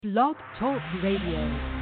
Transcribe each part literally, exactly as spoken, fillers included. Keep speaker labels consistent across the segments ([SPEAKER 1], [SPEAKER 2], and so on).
[SPEAKER 1] Blog Talk Radio.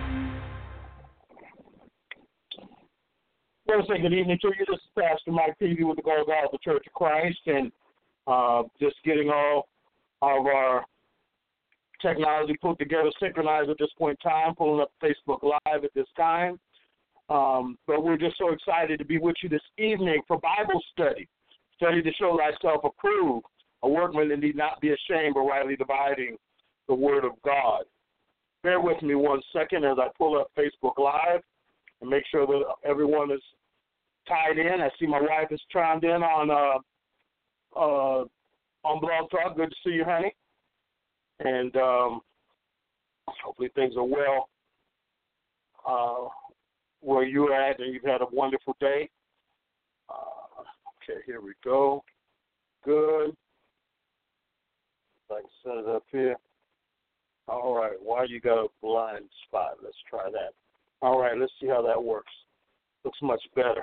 [SPEAKER 2] I want to say good evening to you. This is Pastor Mike Peavy with the Golgotha Church of Christ, and uh, just getting all of our technology put together, synchronized at this point in time, pulling up Facebook Live at this time. Um, but we're just so excited to be with you this evening for Bible study, study to show thyself approved, a workman that need not be ashamed, but rightly dividing the word of God. Bear with me one second as I pull up Facebook Live and make sure that everyone is tied in. I see my wife is chimed in on uh, uh, on Blog Talk. Good to see you, honey. And um, hopefully things are well uh, where you're at and you've had a wonderful day. Uh, okay, here we go. Good. If I can set it up here. All right, why you got a blind spot? Let's try that. All right, let's see how that works. Looks much better.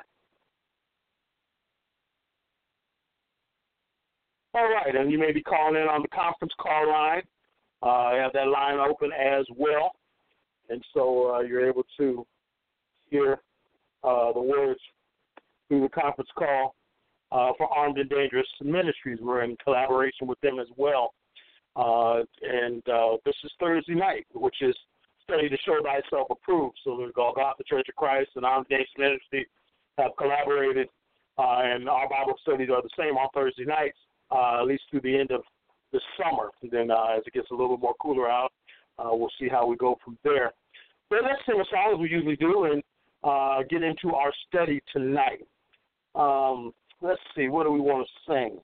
[SPEAKER 2] All right, and you may be calling in on the conference call line. Uh, I have that line open as well. And so uh, you're able to hear uh, the words through the conference call uh, for Armed and Dangerous Ministries. We're in collaboration with them as well. Uh, and uh, this is Thursday night, which is Study to Show Thyself Approved. So the Golgotha Church of Christ and Armed and Dangerous Ministry have collaborated, uh, and our Bible studies are the same on Thursday nights, uh, at least through the end of the summer. And then uh, as it gets a little more cooler out, uh, we'll see how we go from there. But let's sing a song as we usually do and uh, get into our study tonight. Um, let's see, what do we want to sing?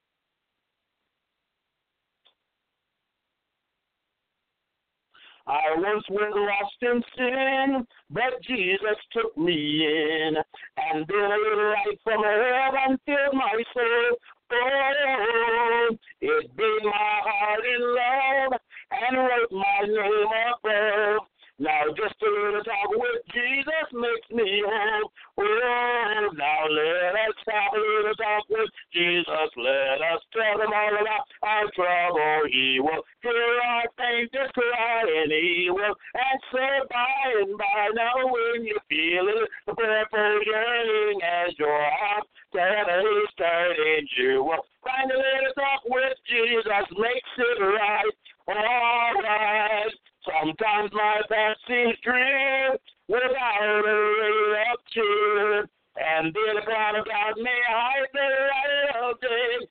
[SPEAKER 2] I once was lost in sin, but Jesus took me in, and then a little light from heaven filled my soul. Oh, it beat my heart in love and wrote my name above. Now just a little talk with Jesus makes me whole. Oh, now let us have a little talk with Jesus. Let us tell him all about our trouble. He will hear our faintest cry, and he will answer by and by. Now when you feel it, the prayerful yearning as your heart steadily stirring, you will find a little talk with Jesus makes it right. All right. Sometimes my path seems dim without a ray of cheer, and then a cloud of God may hide the light of day.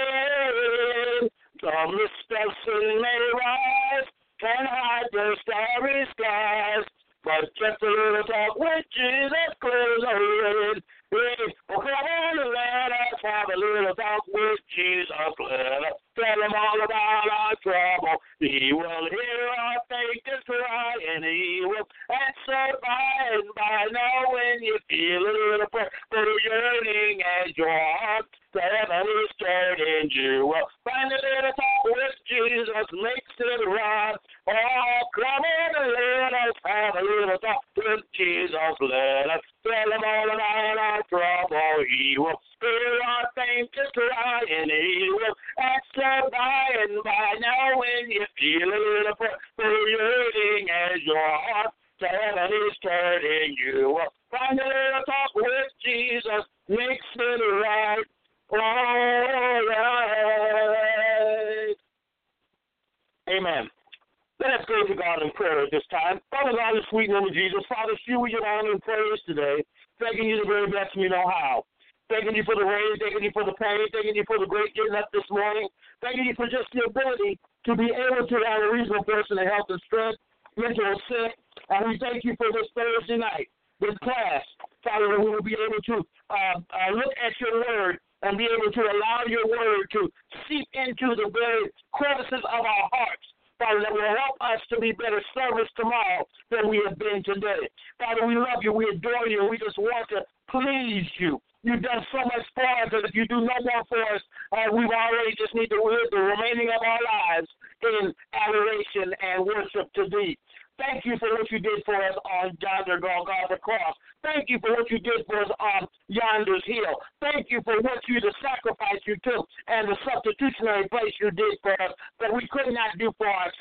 [SPEAKER 2] Some mistakes may rise and hide the starry skies, but just a little talk with Jesus clears the way. Oh, come on and let us have a little talk with Jesus. Let us tell him all about our trouble. He will hear our faintest cry, and he will answer by and by. Now when you feel a little prayer for yearning as your heart steadily stirred, and you will find a little talk with Jesus makes it right. Oh, come on and let us have a little talk with Jesus. Let us tell him all about our trouble. He will hear our faintest cry, and he will answer by and by. Now when you feel a little prayer for yearning as your heart steadily stirred, and you will find a little talk with Jesus makes it right. All right. Amen. Let us go to God in prayer at this time. Father God, in the sweet name of Jesus, Father, you we give honor and praise today, thanking you the very best we know how. Thanking you for the rain, thanking you for the pain, thanking you for the great getting up this morning, thanking you for just the ability to be able to have a reasonable person of health and strength, mental sick, and we thank you for this Thursday night, this class, Father, that we will be able to uh, uh, look at your word and be able to allow your word to seep into the very crevices of our hearts, Father, that will help us to be better servants tomorrow than we have been today. Father, we love you, we adore you, and we just want to please you. You've done so much for us, and if you do no more for us, uh, we've already just need to live the remaining of our lives in adoration and worship to thee. Thank you for what you did for us on yonder Golgotha cross. Thank you for what you did for us on yonder's hill. Thank you for what you, the sacrifice you took and the substitutionary place you did for us that we could not do for ourselves.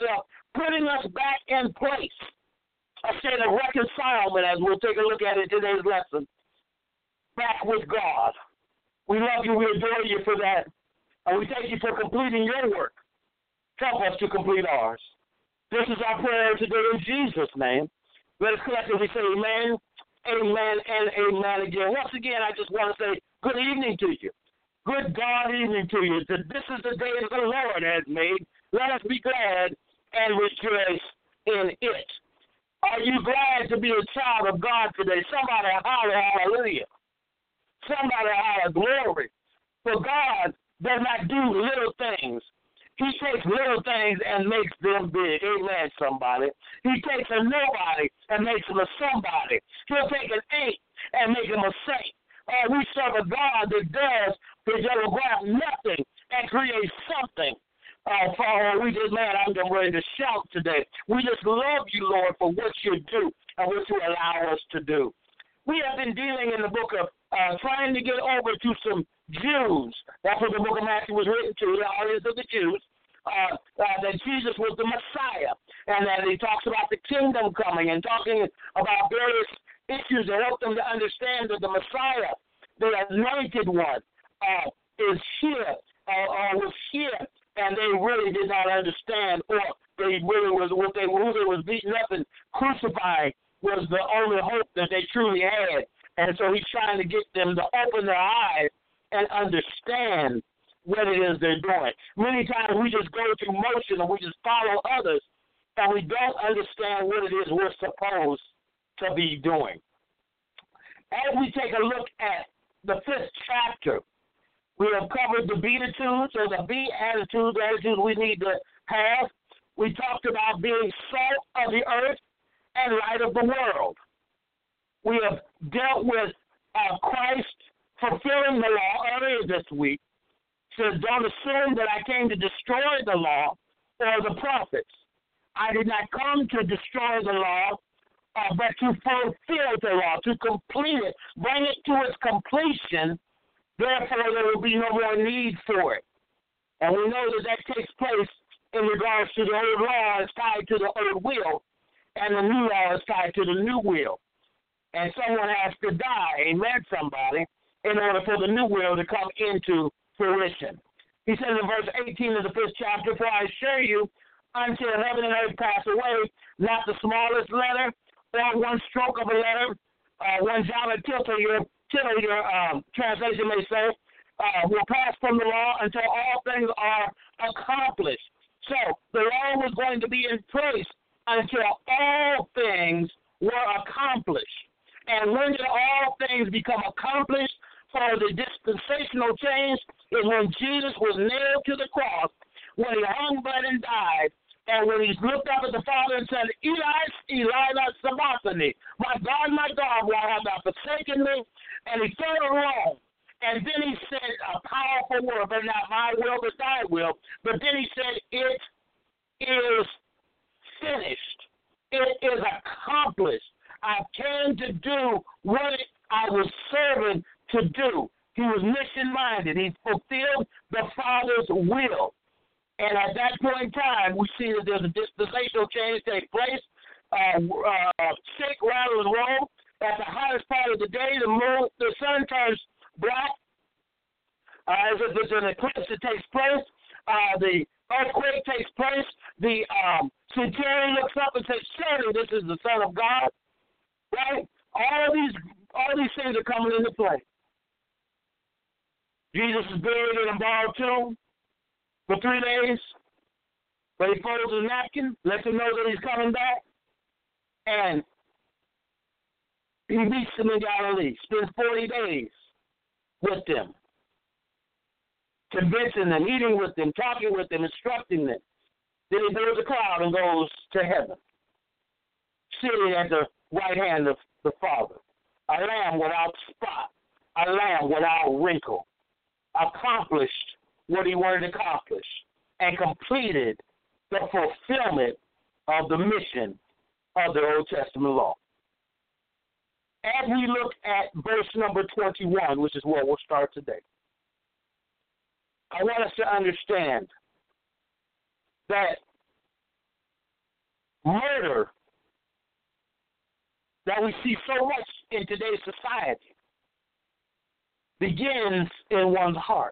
[SPEAKER 2] putting us back in place. A state of reconcilement, as we'll take a look at in today's lesson, back with God. We love you, we adore you for that, and we thank you for completing your work. Help us to complete ours. This is our prayer today in Jesus' name. Let us collectively say amen, amen, and amen again. Once again, I just want to say good evening to you. Good God evening to you. This is the day that the Lord has made. Let us be glad and rejoice in it. Are you glad to be a child of God today? Somebody holler hallelujah. Somebody holler glory. For God does not do little things. He takes little things and makes them big. Amen, somebody. He takes a nobody and makes him a somebody. He'll take an ain't and make him a saint. Uh, we serve a God that does his yellow graph nothing and creates something. Uh, Father, we just, man, I'm getting ready to shout today. We just love you, Lord, for what you do and what you allow us to do. We have been dealing in the book of uh, trying to get over to some Jews. That's what the book of Matthew was written to, the audience of the Jews, uh, uh, that Jesus was the Messiah, and that he talks about the kingdom coming and talking about various issues that help them to understand that the Messiah, the anointed one, uh, is here, uh, or was here. And they really did not understand, or they really was what they who they was beating up and crucifying was the only hope that they truly had. And so he's trying to get them to open their eyes and understand what it is they're doing. Many times we just go through motion and we just follow others, and we don't understand what it is we're supposed to be doing. As we take a look at the fifth chapter, we have covered the beatitudes, or the beatitudes, the attitudes we need to have. We talked about being salt of the earth and light of the world. We have dealt with uh, Christ fulfilling the law earlier this week. So don't assume that I came to destroy the law or the prophets. I did not come to destroy the law, uh, but to fulfill the law, to complete it, bring it to its completion. Therefore, there will be no more need for it. And we know that that takes place in regards to the old law is tied to the old will, and the new law is tied to the new will. And someone has to die, amen, somebody, in order for the new will to come into fruition. He says in verse eighteen of the fifth chapter, for I assure you, until heaven and earth pass away, not the smallest letter or one stroke of a letter, uh, one jot or tittle of your Till your um, translation may say, uh, will pass from the law until all things are accomplished. So the law was going to be in place until all things were accomplished. And when did all things become accomplished for the dispensational change is when Jesus was nailed to the cross, when he hung, bled, and died, and when he looked up at the Father and said, Eli, Eli, sabachthani, my God, my God, why have thou forsaken me? And he fell alone. And then he said a powerful word, but not my will, but thy will. But then he said, it is finished. It is accomplished. I came to do what I was serving to do. He was mission-minded. He fulfilled the Father's will. And at that point in time, we see that there's a dispensational change take place. Uh, uh, sick, rattle, and roll. At the hottest part of the day, the moon, the sun turns black. Uh, as if there's an eclipse that takes place. Uh, the earthquake takes place. The um, centurion looks up and says, surely this is the Son of God. Right? All of these, all these things are coming into play. Jesus is buried in a borrowed tomb for three days. But he folds his napkin, lets him know that he's coming back. And he meets them in Galilee, spends forty days with them, convincing them, eating with them, talking with them, instructing them. Then he builds a cloud and goes to heaven, sitting at the right hand of the Father. A lamb without spot, a lamb without wrinkle, accomplished what he wanted to accomplish and completed the fulfillment of the mission of the Old Testament law. As we look at verse number twenty-one, which is where we'll start today, I want us to understand that murder that we see so much in today's society begins in one's heart.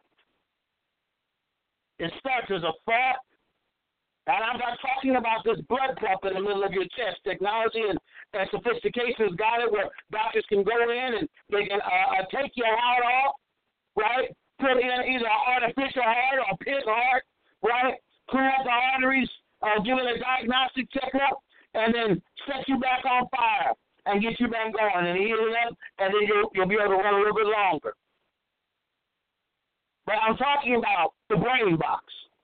[SPEAKER 2] It starts as a thought, and I'm not talking about this blood pump in the middle of your chest. Technology and, and sophistication has got it where doctors can go in and they can uh, take your heart off, right? Put in either an artificial heart or a pig heart, right? Clean up the arteries, uh, give it a diagnostic checkup, and then set you back on fire and get you back going and heal it up, and then you'll, you'll be able to run a little bit longer. But I'm talking about the brain box.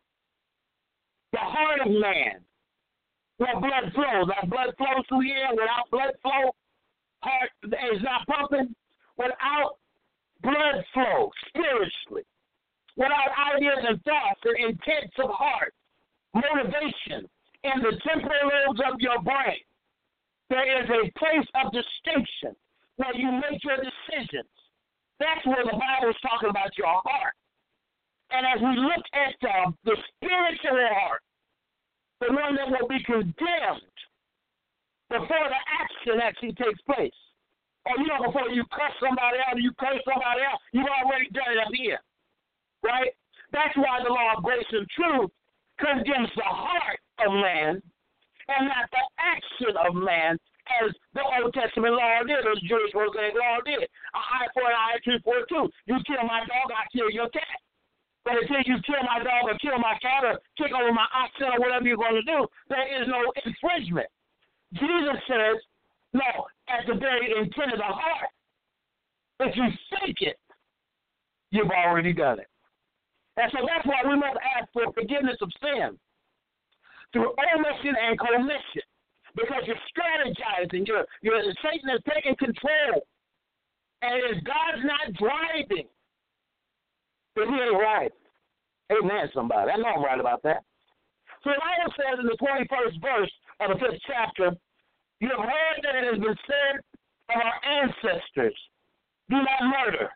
[SPEAKER 2] The heart of man, where blood flows. Our blood flows through here. Without blood flow, heart is not pumping. Without blood flow, spiritually, without ideas and thoughts and intents of heart, motivation in the temporal lobes of your brain, there is a place of distinction where you make your decisions. That's where the Bible is talking about your heart. And as we look at uh, the spiritual heart, the one that will be condemned before the action actually takes place. Or, you know, before you cuss somebody out or you curse somebody out, you've already done it up here. Right? That's why the law of grace and truth condemns the heart of man and not the action of man, as the Old Testament law did, or the Jewish Mosaic law did. An eye for an eye, a tooth for a tooth. You kill my dog, I kill your cat. But until you kill my dog or kill my cat or kick over my oxen or whatever you're going to do, there is no infringement. Jesus says, no, at the very intent of the heart, if you think it, you've already done it. And so that's why we must ask for forgiveness of sin through omission and commission, because you're strategizing. You're, you're, Satan is taking control. And if God's not driving, then he ain't right. Amen, somebody. I know I'm right about that. So the Bible says in the twenty-first verse of the fifth chapter, you have heard that it has been said of our ancestors, do not murder.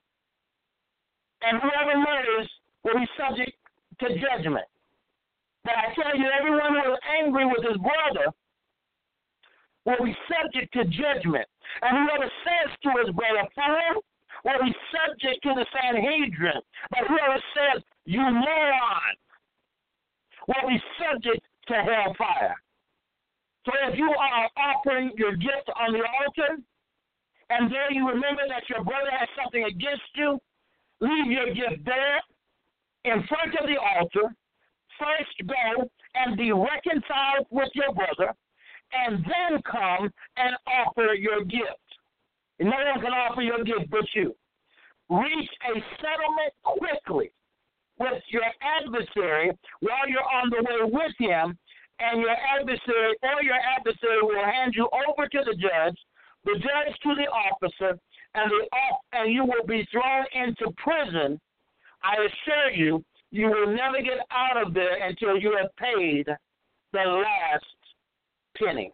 [SPEAKER 2] And whoever murders will be subject to judgment. But I tell you, everyone who is angry with his brother will be subject to judgment. And whoever says to his brother, fool, will be subject to the Sanhedrin. But whoever says, you moron, will be subject to hellfire. So if you are offering your gift on the altar, and there you remember that your brother has something against you, leave your gift there in front of the altar. First go and be reconciled with your brother, and then come and offer your gift. And no one can offer your gift but you. Reach a settlement quickly with your adversary while you're on the way with him, and your adversary or your adversary will hand you over to the judge, the judge to the officer, and the and you will be thrown into prison. I assure you, you will never get out of there until you have paid the last penny.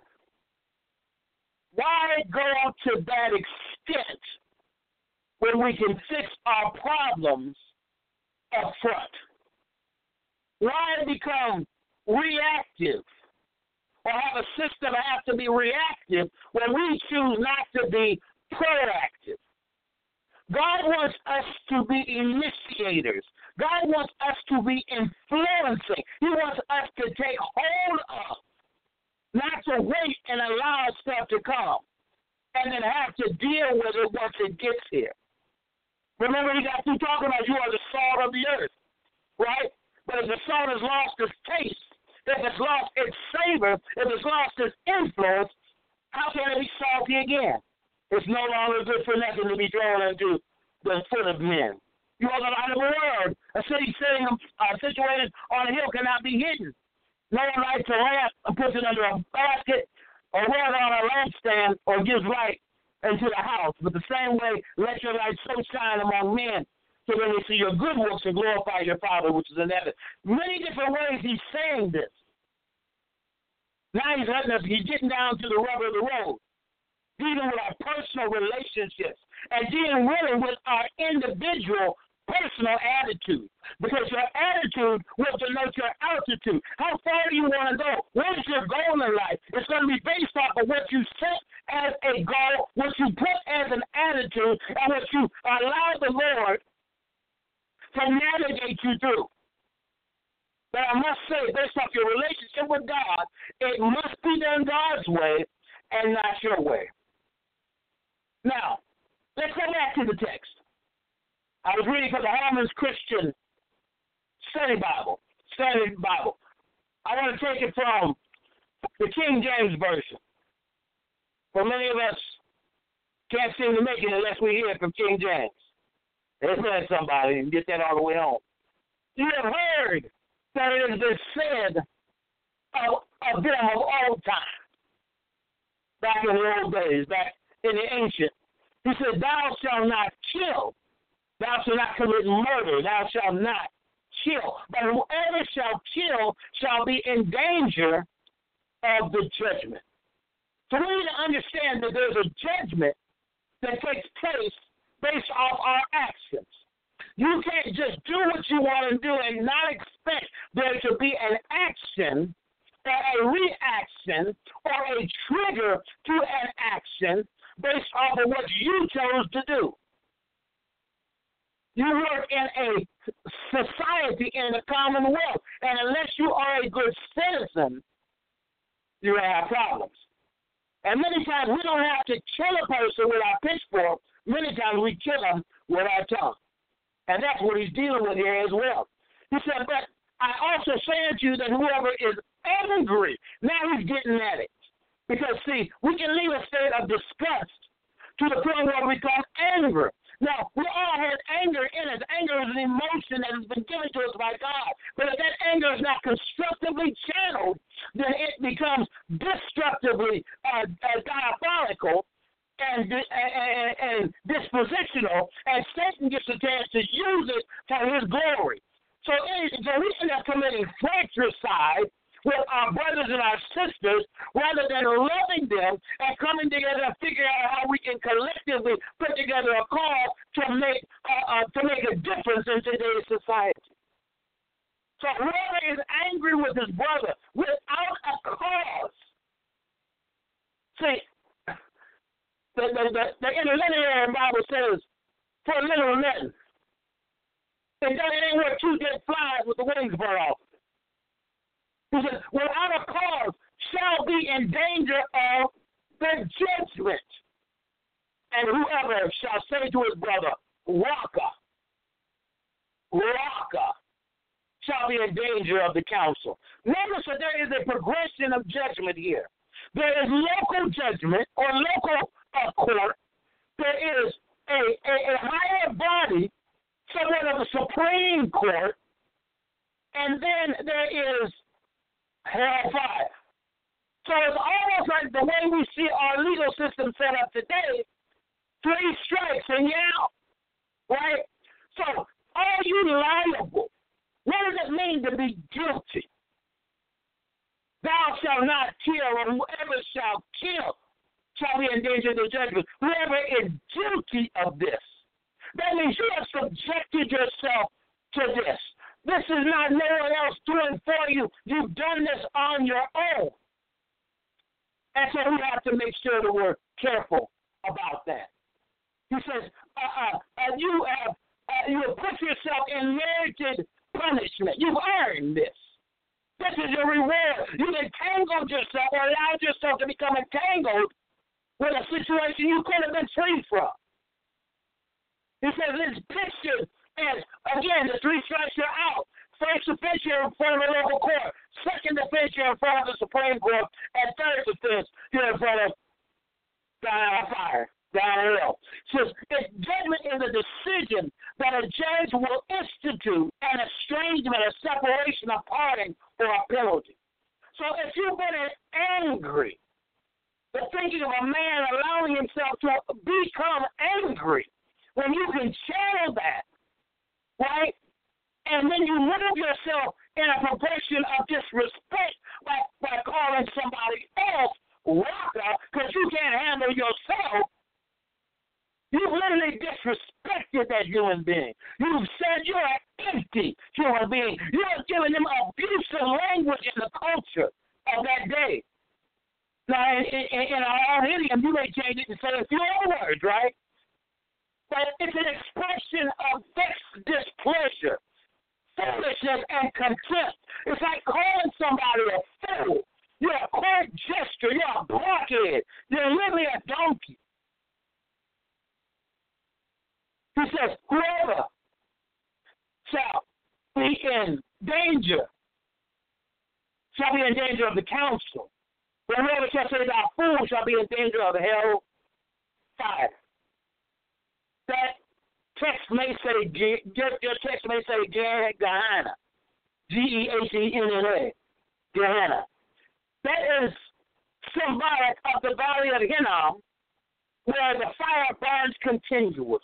[SPEAKER 2] Why go to that extent when we can fix our problems up front? Why become reactive or have a system that has to be reactive when we choose not to be proactive? God wants us to be initiators. God wants us to be influencing. He wants us to take hold of, not to wait and allow stuff to come and then have to deal with it once it gets here. Remember, he got through talking about you are the salt of the earth, right? But if the salt has lost its taste, if it's lost its savor, if it's lost its influence, how can it be salty again? It's no longer good for nothing to be thrown into the foot of men. You are the light of the world. A city sitting, uh, situated on a hill cannot be hidden. No one lights a lamp and puts it under a basket or wears it on a lampstand or gives light into the house. But the same way, let your light so shine among men so they will see your good works and glorify your Father which is in heaven. Many different ways he's saying this. Now he's letting us, he's getting down to the rubber of the road, dealing with our personal relationships and dealing really with our individual personal attitude, because your attitude will denote your altitude. How far do you want to go? What is your goal in life? It's going to be based off of what you set as a goal, what you put as an attitude, and what you allow the Lord to navigate you through. But I must say, based off your relationship with God, it must be done God's way and not your way. Now, let's go back to the text. I was reading from the Harmon's Christian Study Bible. Study Bible. I want to take it from the King James Version. For many of us, can't seem to make it unless we hear it from King James. Amen, somebody, and get that all the way home. You have heard that it has been said of, of them of old time, back in the old days, back in the ancient. He said, thou shalt not kill, thou shalt not commit murder, thou shalt not kill. But whoever shall kill shall be in danger of the judgment. So we need to understand that there's a judgment that takes place based off our actions. You can't just do what you want to do and not expect there to be an action or a reaction or a trigger to an action based off of what you chose to do. You work in a society, in a commonwealth, and unless you are a good citizen, you're going to have problems. And many times we don't have to kill a person with our pitchfork. Many times we kill them with our tongue. And that's what he's dealing with here as well. He said, but I also say unto you that whoever is angry, now he's getting at it. Because, see, we can leave a state of disgust to the point where we become angry. Now, we all have anger in us. Anger is an emotion that has been given to us by God. But if that anger is not constructively channeled, then it becomes destructively uh, uh, diabolical and, and, and dispositional, and Satan gets a chance to use it for his glory. So, so we end up committing fratricide with our brothers and our sisters rather than loving them and coming together and figuring out how we can collectively put together a cause to make uh, uh, to make a difference in today's society. So whoever is angry with his brother without a cause, see, the, the, the, the interlinear Bible says, for a little nothing. And that ain't where two dead flies with the wings burn off. He says, without a cause shall be in danger of the judgment. And whoever shall say to his brother, Raka, Raka, shall be in danger of the council. Notice that there is a progression of judgment here. There is local judgment or local uh, court. There is a, a, a higher body, somewhat of a Supreme Court, and then there is hellfire. So it's almost like the way we see our legal system set up today, three strikes and you're out, right? So are you liable? What does it mean to be guilty? Thou shalt not kill, or whoever shall kill shall be in danger of the judgment. Whoever is guilty of this. That means you have subjected yourself to this. This is not no one else doing for you. You've done this on your own. And so we have to make sure that we're careful about that. He says, uh, uh, uh, you have uh, you have put yourself in merited punishment. You've earned this. This is your reward. You've entangled yourself or allowed yourself to become entangled with a situation you could have been free from. He says it's pictured as, again, the three strikes are out. First offense, you're in front of the local court. Second offense, you're in front of the Supreme Court. And third offense, you're in front of down fire, down hell. So judgment is a decision that a judge will institute an estrangement, a separation, a parting, or a penalty. So if you've been angry, the thinking of a man allowing himself to become angry, when you can channel that, right? And then you move yourself in a progression of disrespect by, by calling somebody else Raka because you can't handle yourself. You've literally disrespected that human being. You've because you are empty human being. You are giving them abusive language in the culture of that day. Now, in, in, in our idiom, you may change it and say a few other words, right? But it's an expression of vexed displeasure, foolishness, and contempt. It's like calling somebody a fool. You're a court jester. You're a blockhead. You're literally a donkey. He says, whoever shall be in danger shall be in danger of the council. But whoever shall say thou fool shall be in danger of the hell fire. That text may say, your, your text may say Gehenna, G E H E N N A, Gehenna. That is symbolic of the valley of Hinnom, where the fire burns continually.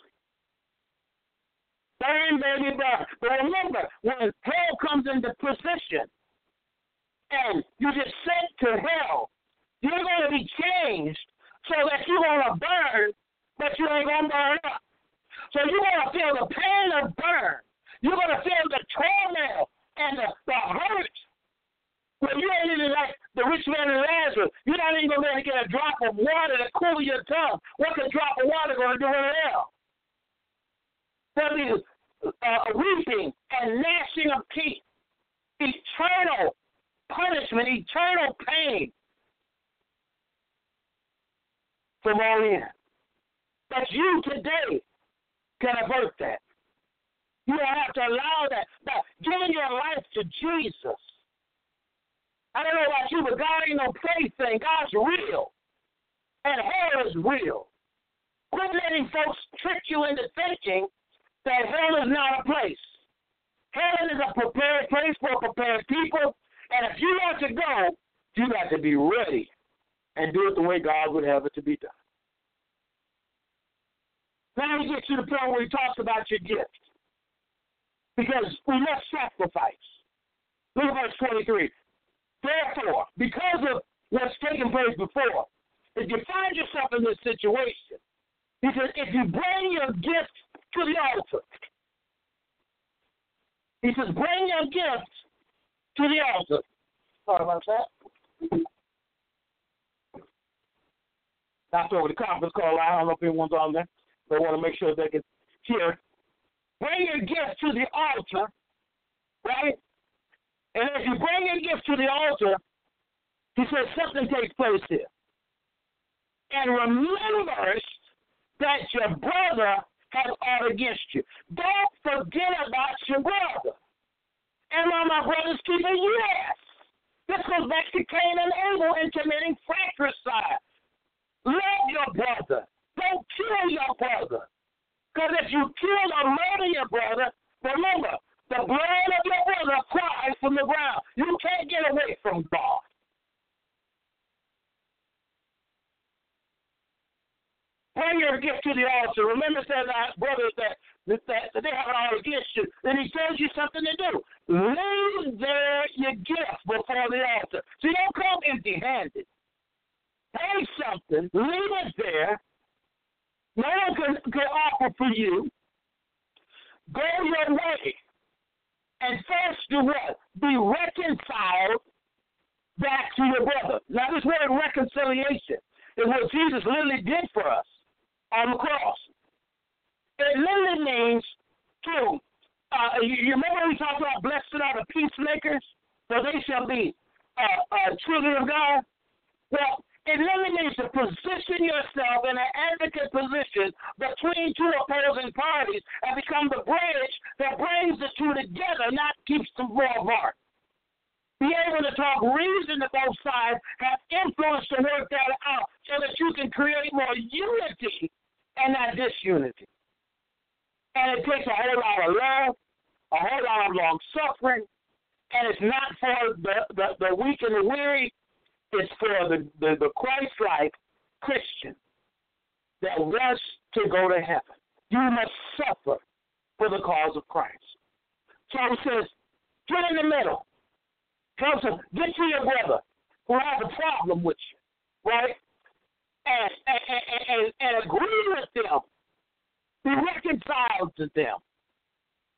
[SPEAKER 2] Burn, baby, burn. But remember, when hell comes into position and you get sent to hell, you're going to be changed so that you're going to burn, but you ain't going to burn up. So you're going to feel the pain of burn. You're going to feel the turmoil and the, the hurt. When you ain't even like the rich man and Lazarus, you're not even going to get a drop of water to cool your tongue. What's a drop of water going to do in hell? There'll be uh, weeping and gnashing of teeth, eternal punishment, eternal pain from all in. But you today can avert that. You don't have to allow that. But giving your life to Jesus. I don't know about you, but God ain't no plaything. God's real. And hell is real. Quit letting folks trick you into thinking that hell is not a place. Hell is a prepared place for prepared people. And if you want to go, you got to be ready and do it the way God would have it to be done. Now we get to the point where he talks about your gift. Because we must sacrifice. Look at verse twenty-three. Therefore, because of what's taken place before, if you find yourself in this situation, he says, if you bring your gift to the altar, he says, bring your gift to the altar. Sorry about that. After over the conference call, I don't know if anyone's on there. They want to make sure they can hear. Bring your gift to the altar, right? And if you bring your gift to the altar, he says something takes place here. And remember that your brother has ought against you. Don't forget about your brother. Am I my brother's keeper? Yes. This goes back to Cain and Abel and committing fratricide. Love your brother. Don't kill your brother. Because if you kill or murder your brother, remember, the blood of your brother cries from the ground. You can't get away from God. Bring your gift to the altar. Remember, says our brothers that, that, that they have it all against you. Then he tells you something to do. Lay there your gift before the altar. So you don't come empty-handed. Pay something. Leave it there. No one can, can offer for you. Go your way. And first do what? Be reconciled back to your brother. Now, this word reconciliation is what Jesus literally did for us on the cross. It literally means to, uh, you, you remember we talked about blessed are the peacemakers, for they shall be uh, uh, children of God? Well, it literally means to position yourself in an advocate position between two opposing parties and become the bridge that brings the two together, not keeps them apart. Be able to talk reason to both sides, have influence to work that out so that you can create more unity and not disunity. And it takes a whole lot of love, a whole lot of long suffering, and it's not for the, the, the weak and the weary. It's for the, the, the Christ-like Christian that wants to go to heaven. You must suffer for the cause of Christ. So he says, get in the middle. Come to, get to your brother who has a problem with you, right? And, and, and, and agree with them. Be reconciled to them.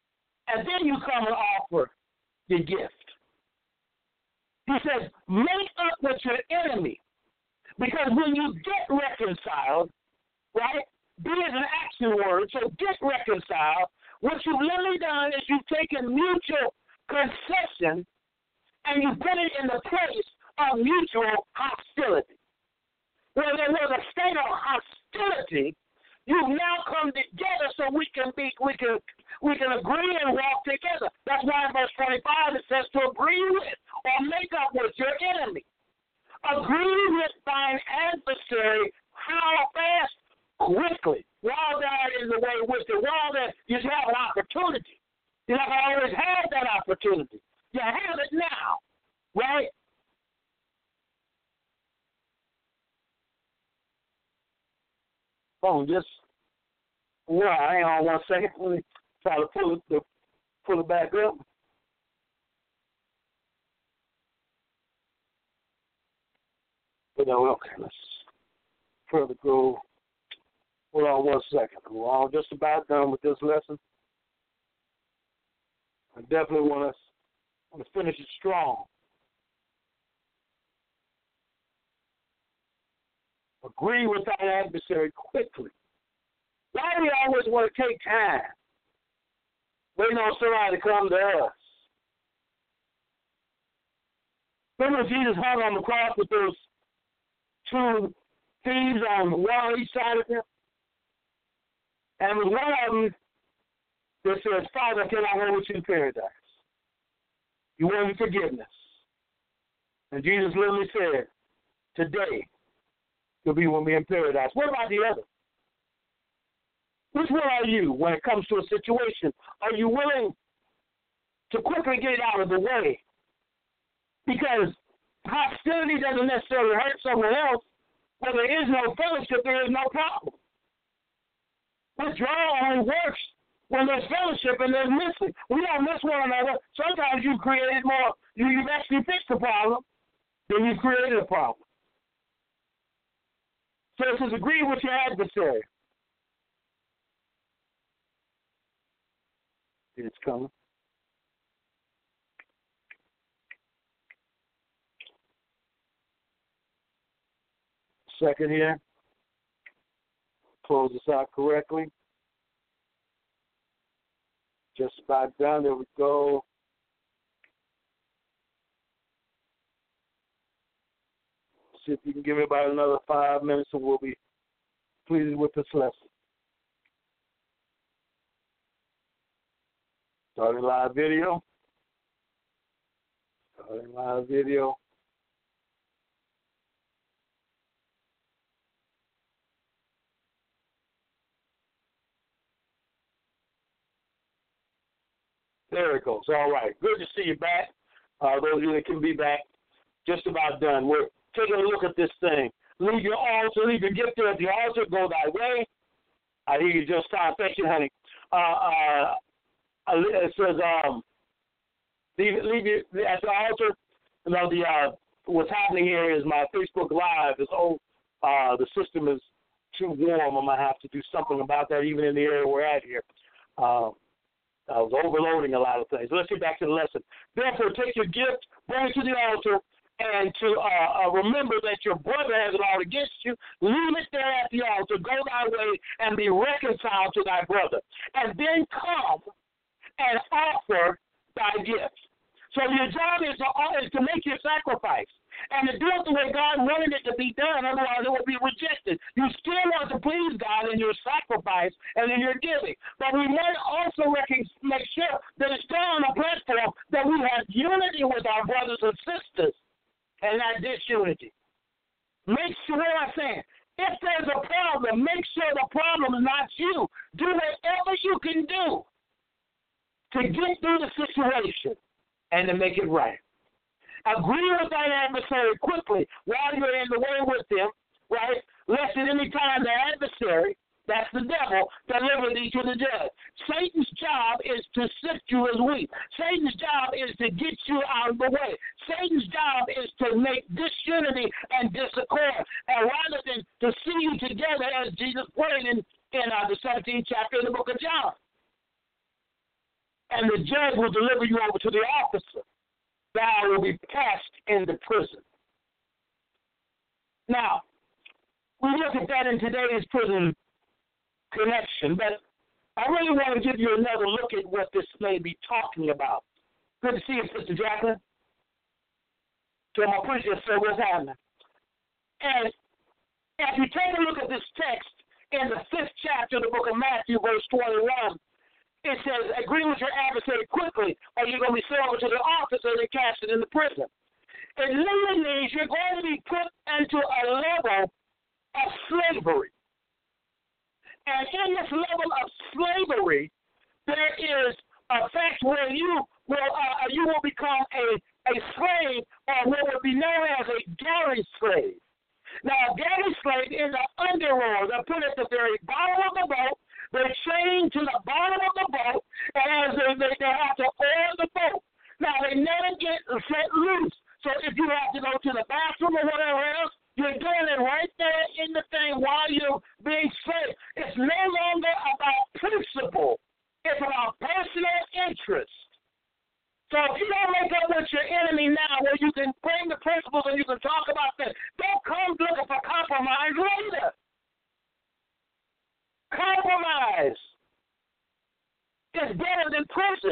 [SPEAKER 2] And then you come and offer the gift. He says, make up with your enemy. Because when you get reconciled, right, be is an action word, so get reconciled. What you've literally done is you've taken mutual concession and you put it in the place of mutual hostility. Where there was a state of hostility, you've now come together so we can be, we can, we can agree and walk together. That's why in verse twenty-five it says to agree with or make up with your enemy. Agree with thine adversary. How fast? Quickly. While that is the way with it, while that you have an opportunity. You have always had that opportunity. You have it now, right? Phone just well, hang on one second. Let me try to pull it to pull it back up. But no, okay, let's further go. Hold on one second. We're all just about done with this lesson. I definitely want to want to finish it strong. Agree with that adversary quickly. Why do we always want to take time? Waiting on somebody to come to us. Remember Jesus hung on the cross with those two thieves on one each side of him? And with one of them that says, Father, can I go with you in paradise? You want forgiveness. And Jesus literally said, today you'll be with me in paradise. What about the other? Which one are you when it comes to a situation? Are you willing to quickly get it out of the way? Because hostility doesn't necessarily hurt someone else. Where there is no fellowship, there is no problem. Withdrawal only works when there's fellowship and there's missing. We don't miss one another. Sometimes you created more, you, you've actually fixed the problem, then you created a problem. So it says agree with your adversary. It's coming. Second here. Close this out correctly. Just about done. There we go. See if you can give me about another five minutes and we'll be pleased with this lesson. Starting live video. Starting live video. There it goes. All right. Good to see you back. Uh, those of you that can be back, just about done. We're taking a look at this thing. Leave your altar, leave your gift there at the altar, go thy way. I hear you just fine. Thank you, honey. Uh, uh, it says, um, leave, leave it at the altar. You know, the, uh, what's happening here is my Facebook Live is, oh, uh, the system is too warm. I'm going to have to do something about that, even in the area we're at here. Uh, I was overloading a lot of things. Let's get back to the lesson. Therefore, take your gift, bring it to the altar, and to uh, uh, remember that your brother has it all against you. Leave it there at the altar. Go thy way and be reconciled to thy brother. And then come and offer thy gift. So your job is to, is to make your sacrifice and to do it the way God wanted it to be done. Otherwise, it would be rejected. You still want to please God in your sacrifice and in your giving. But we might also make sure that it's done on a platform that we have unity with our brothers and sisters and not disunity. Make sure what I'm saying. If there's a problem, make sure the problem is not you. Do whatever you can do to get through the situation and to make it right. Agree with that adversary quickly while you're in the way with them, right? Lest at any time the adversary, that's the devil, deliver thee to the judge. Satan's job is to sift you as wheat. Satan's job is to get you out of the way. Satan's job is to make disunity and discord. And rather than to see you together, as Jesus prayed in, in uh, the seventeenth chapter of the book of John. and the judge will deliver you over to the officer. Thou will be cast into prison. Now, we look at that in today's prison connection, but I really want to give you another look at what this may be talking about. Good to see you, Sister Jacqueline. To my preacher, so what's happening? And if you take a look at this text in the fifth chapter of the book of Matthew, verse twenty-one, it says, agree with your adversary quickly, or you're going to be sent over to the officer and casted into prison. It literally means you're going to be put into a level of slavery. And in this level of slavery, there is a fact where you will uh, you will become a, a slave, or what would be known as a galley slave. Now, a galley slave is an underworld. They're put at the very bottom of the boat. They're chained to the bottom of the boat, and as they, they, they have to oil the boat. Now, they never get set loose. So if you have to go to the bathroom or whatever else, you're doing it right there in the thing while you're being slave. It's no longer about principle. It's about personal interest. So if you don't make up with your enemy now where you can bring the principles and you can talk about this, don't come looking for compromise later. Compromise is better than prison.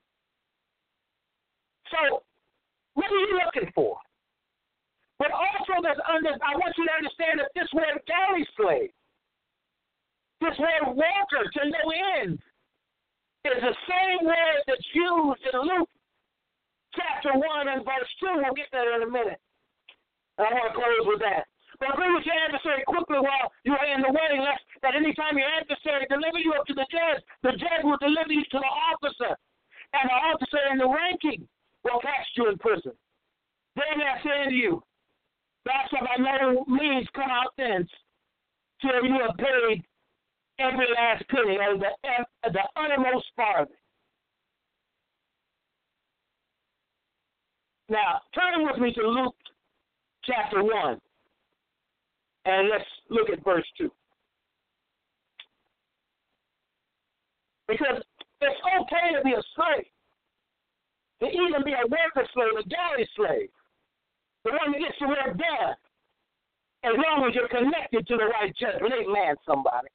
[SPEAKER 2] So what are you looking for? But also, there's under, I want you to understand that this word galley slave, this word worker to no end, is the same word that's used in Luke chapter one and verse two. We'll get there in a minute. I want to close with that. But agree with your adversary quickly while you are in the way, lest that any time your adversary deliver you up to the judge, the judge will deliver you to the officer, and the officer in the ranking will cast you in prison. Then I say to you, thou shalt by no means come out thence till you have paid every last penny of the, the uttermost farthing. Now, turn with me to Luke chapter one, and let's look at verse two. Because it's okay to be a slave, to even be a worker slave, a galley slave, the one that gets the work done, as long as you're connected to the right judgment. Amen, somebody.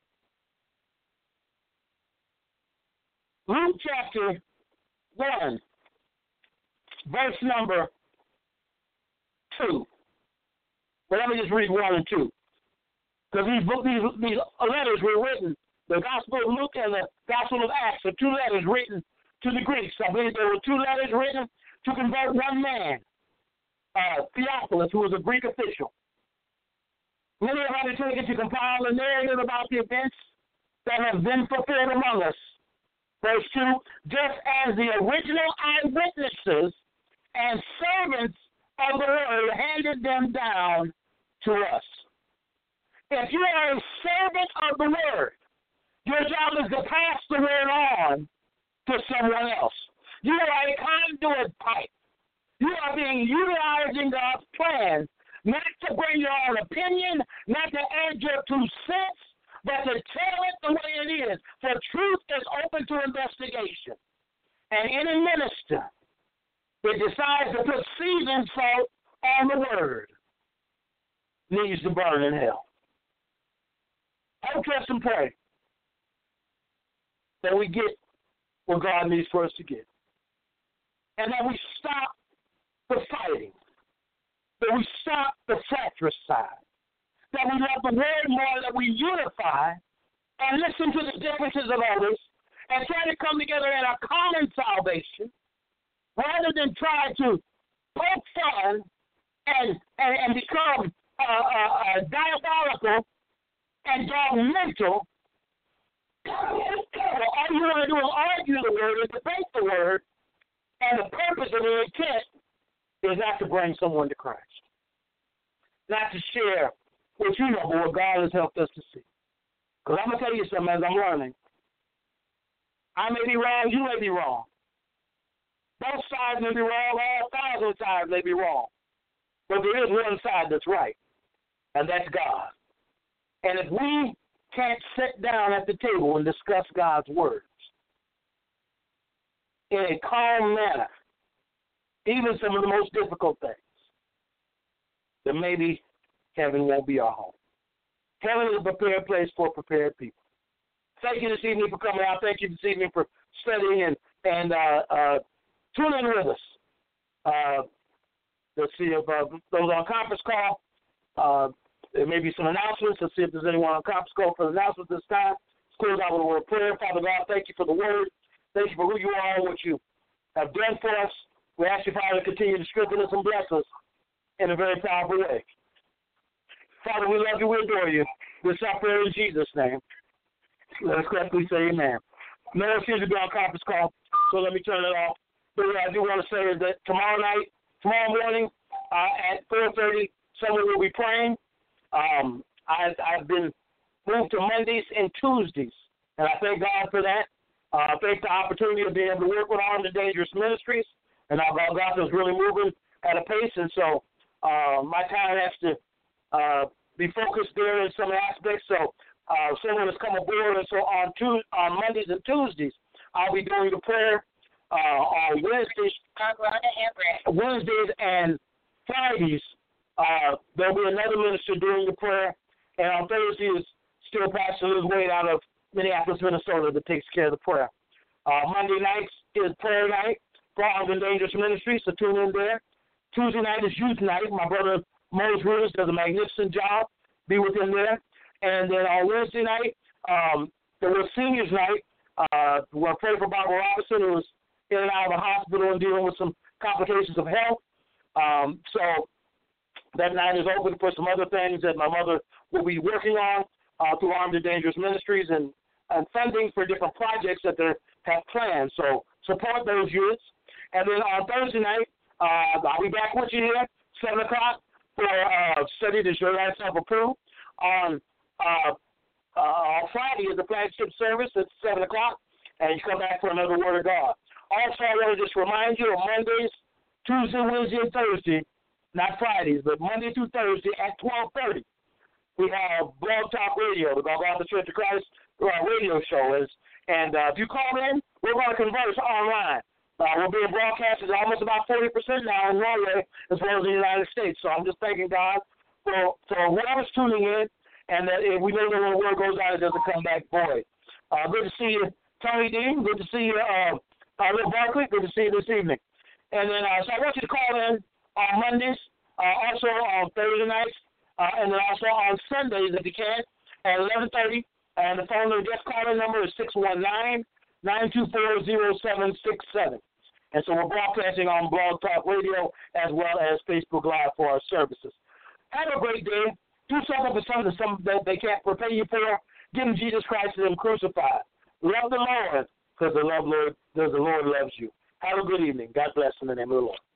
[SPEAKER 2] Luke chapter one, verse number two. But let me just read one and two. Because these, these, these letters were written, the Gospel of Luke and the Gospel of Acts are two letters written to the Greeks. I believe there were two letters written to convert one man, uh, Theophilus, who was a Greek official. Many have undertaken to compile a narrative about the events that have been fulfilled among us. Verse two, just as the original eyewitnesses and servants of the word handed them down to us. If you are a servant of the word, your job is to pass the word on to someone else. You are a conduit pipe. You are being utilizing God's plan, not to bring your own opinion, not to add your two cents, but to tell it the way it is. For truth is open to investigation. And any minister that decides to put season salt on the word needs to burn in hell. Hope, trust, and pray that we get what God needs for us to get. And that we stop the fighting. That we stop the fratricide. That we love the word more, that we unify and listen to the differences of others and try to come together in a common salvation rather than try to poke fun and, and, and become uh, uh, uh, diabolical and dogmental. All you want to do is argue the word and debate the word, and the purpose of the intent is not to bring someone to Christ, not to share what you know, but what God has helped us to see. Because I'm going to tell you something as I'm learning. I may be wrong, you may be wrong. Both sides may be wrong, all thousand sides may be wrong. But there is one side that's right, and that's God. And if we can't sit down at the table and discuss God's words, in a calm manner, even some of the most difficult things, then maybe heaven won't be our home. Heaven is a prepared place for prepared people. Thank you this evening for coming out. Thank you this evening for studying and, and uh, uh, tuning in with us. Uh, let's see if uh, those on conference call, uh, there may be some announcements. Let's see if there's anyone on conference call for the announcements this time. Let's close out with a word of prayer. Father God, thank you for the word. Thank you for who you are and what you have done for us. We ask you, Father, to continue to strengthen us and bless us in a very powerful way. Father, we love you. We adore you. This is our prayer in Jesus' name. Let us collectively say amen. No one seems to be on conference call, so let me turn it off. But what I do want to say is that tomorrow night, tomorrow morning uh, at four thirty, someone will be praying. Um, I, I've been moved to Mondays and Tuesdays, and I thank God for that. Uh, I thank the opportunity of being able to work with Armed and Dangerous Ministries, and our God is really moving at a pace, and so uh, my time has to uh, be focused there in some aspects. So uh, someone has come aboard, and so on Tuesday, on Mondays and Tuesdays, I'll be doing the prayer. Uh, on Wednesdays, Wednesdays and Fridays, uh, there'll be another minister doing the prayer, and on Thursdays, still Pastor Liz Wade out of Minneapolis, Minnesota, that takes care of the prayer. Uh, Monday nights is prayer night for Armed and Dangerous Ministries, so tune in there. Tuesday night is youth night. My brother Moses Ruiz does a magnificent job. Be with him there. And then on Wednesday night, um, there was seniors night. Uh, we'll pray for Barbara Robinson, who was in and out of the hospital and dealing with some complications of health. Um, so that night is open for some other things that my mother will be working on uh, through Armed and Dangerous Ministries and, and funding for different projects that they have planned. So support those youths. And then on Thursday night, uh, I'll be back with you here, seven o'clock, for uh, Study to Your Life Self-Approved. On, uh, uh, on Friday is the flagship service at seven o'clock, and you come back for another Word of God. Also, I want to just remind you on Mondays, Tuesday, Wednesday, and Thursday, not Fridays, but Monday through Thursday at twelve thirty, we have Blog Talk Radio, the Golgotha Church of Christ uh, radio show. Is, and uh, if you call in, we're going to converse online. Uh, we're being broadcasted almost about forty percent now in Norway as well as the United States. So I'm just thanking God for, for whoever's tuning in, and that if we know that when the word goes out, it doesn't come back void. Uh, good to see you, Tony Dean. Good to see you, uh, uh, Rick Barkley. Good to see you this evening. And then, uh, so I want you to call in on Mondays, uh, also on Thursday nights, uh, and then also on Sundays if you can at eleven thirty. And the phone number, just call in number is six one nine, nine two four, zero seven six seven. And so we're broadcasting on Blog Talk Radio as well as Facebook Live for our services. Have a great day. Do something for something that they can't repay you for. Give them Jesus Christ and them crucified. Love the Lord because the love Lord, because the Lord loves you. Have a good evening. God bless in the name of the Lord.